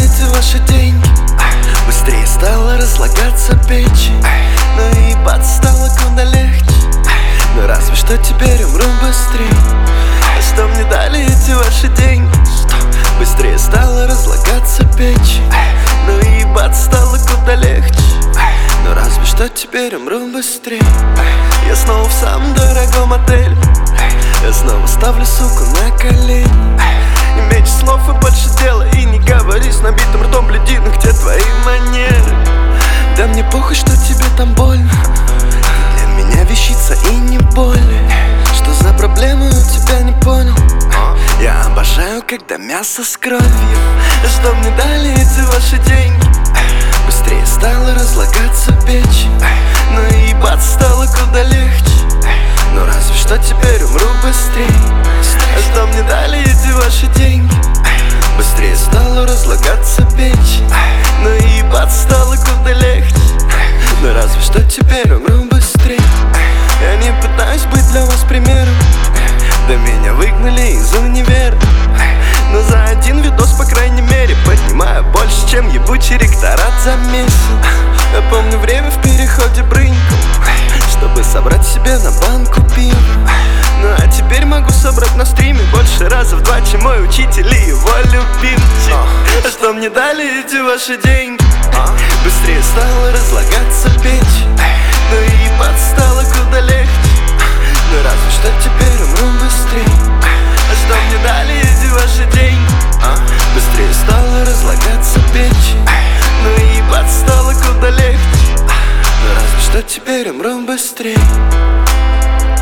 эти ваши деньги. Быстрее стало разлагаться печи, но и ебаться стало куда легче. Но разве что теперь умру быстрее. А что мне дали эти ваши деньги? Быстрее стало разлагаться печи, но и ебаться стало куда легче. Но разве что теперь умру быстрее. Я снова в самом дорогом отеле, я снова ставлю суку на колени. И меньше слов и больше дела. И не говори с набитым ртом, гляди, ну где твои манеры. Да мне похуй, что тебе там больно, для меня вещица и не более. Что за проблемы у тебя, не понял? Я обожаю, когда мясо с кровью. Что мне дали эти ваши деньги? Быстрее стало разлагаться печь, но и ебаться стало куда легче. Но разве что теперь умру быстрее. А что мне дали эти ваши деньги? Быстрее стало разлагаться печь, но и ебаться стало куда легче. Но разве что теперь умру быстрее. Я не пытаюсь быть для вас примером, да меня выгнали из универа. Но за один видос, по крайней мере, поднимаю больше, чем ебучий ректорат за месяц. Я помню время в переходе брынькал, чтобы собрать себе на банку пива. Ну а теперь могу собрать на стриме больше раза в 2, чем мой учитель и его любимчик. А что мне дали эти ваши деньги? Быстрее стало разлагаться печь, но и ебаться стало куда легче. Но разве что теперь умру быстрее. А что мне дали эти ваши деньги? Быстрее стало разлагаться печь, но и ебаться стало куда легче. Но разве что теперь умру быстрее.